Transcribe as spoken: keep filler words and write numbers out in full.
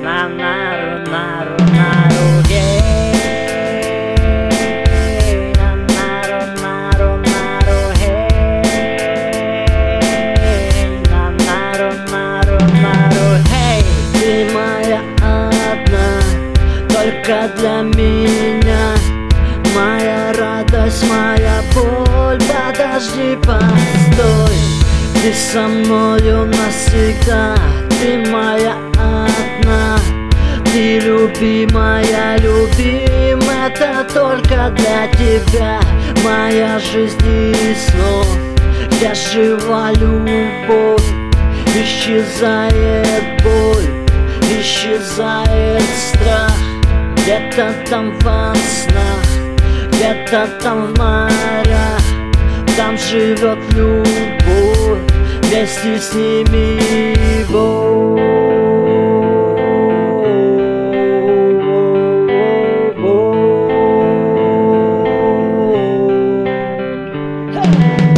На нару, нару, нару, гей. На нару, нару, нару, гей. На нару, нару, нару, гей. Ты моя одна, только для меня. Моя радость, моя боль, подожди, постой. Ты со мною навсегда, ты моя одна. Ты любимая, любим, это только для тебя. Моя жизнь и снов, где жива любовь. Исчезает боль, исчезает страх. Где-то там во снах, где-то там в морях, там живет любовь, вместе с ними боль. Hey!